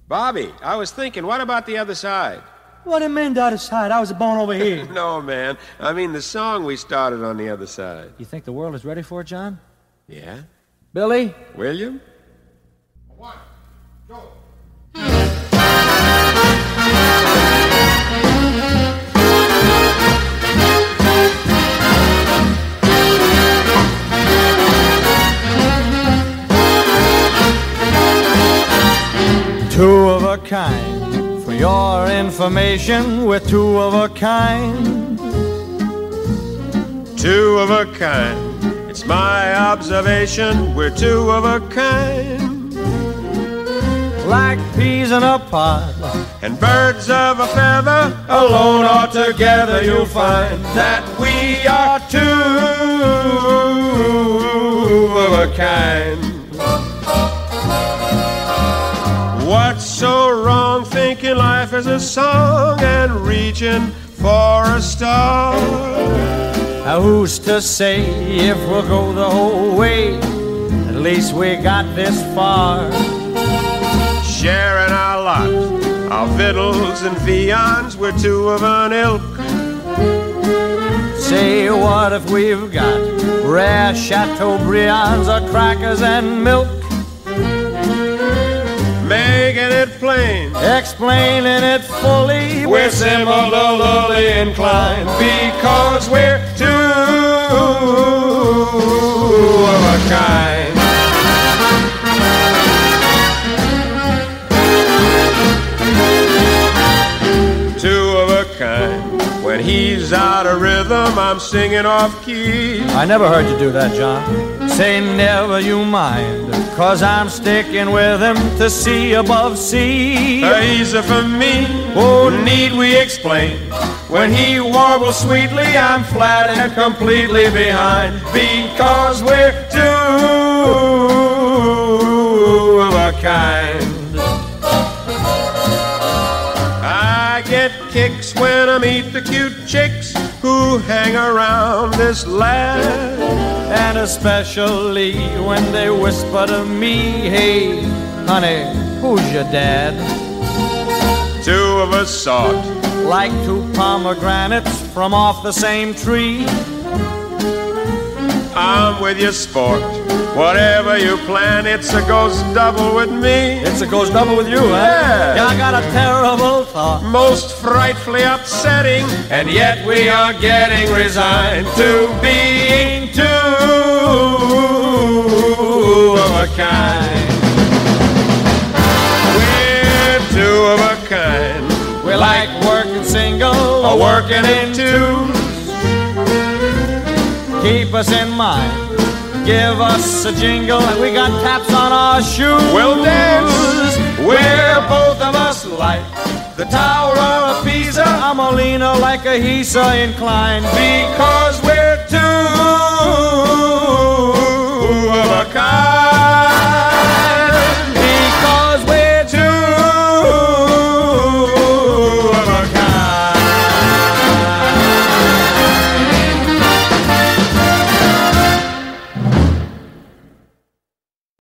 Bobby, I was thinking, what about the other side? What do you mean the other side? I was born over here. No, man. I mean the song we started on the other side. You think the world is ready for it, John? Yeah? Billy? William? 1, go. Two of a kind. For your information, we're two of a kind. Two of a kind. It's my observation, we're two of a kind. Like peas in a pod. And birds of a feather, alone or together, you'll find that we are two of a kind. What's so wrong thinking life is a song and reaching for a star? Now who's to say if we'll go the whole way? At least we got this far. Sharing our lot, our victuals and viands, we're two of an ilk. Say what if we've got rare Chateaubriands or crackers and milk? Making it plain, explaining it fully, we're similarly inclined because we're two of a kind. Two of a kind. When he's out of rhythm, I'm singing off key. I never heard you do that, John. Say never you mind, 'cause I'm sticking with him to see above sea. Easy for me, oh, need we explain? When he warbles sweetly, I'm flat and completely behind, because we're two of a kind. I get kicks when I meet the cute chicks who hang around this lad, and especially when they whisper to me, hey, honey, who's your dad? Two of a sort, like two pomegranates from off the same tree. I'm with you, sport. Whatever you plan, it's a goes double with me. It's a goes double with you, huh? Yeah. I got a terrible thought. Most frightfully upsetting, and yet we are getting resigned to being two of a kind. We're two of a kind. We like working single or working in twos. Keep us in mind. Give us a jingle and we got taps on our shoes. We'll dance. We're both of us like the Tower of Pisa. I'm a leaner like a Hisa inclined, because we're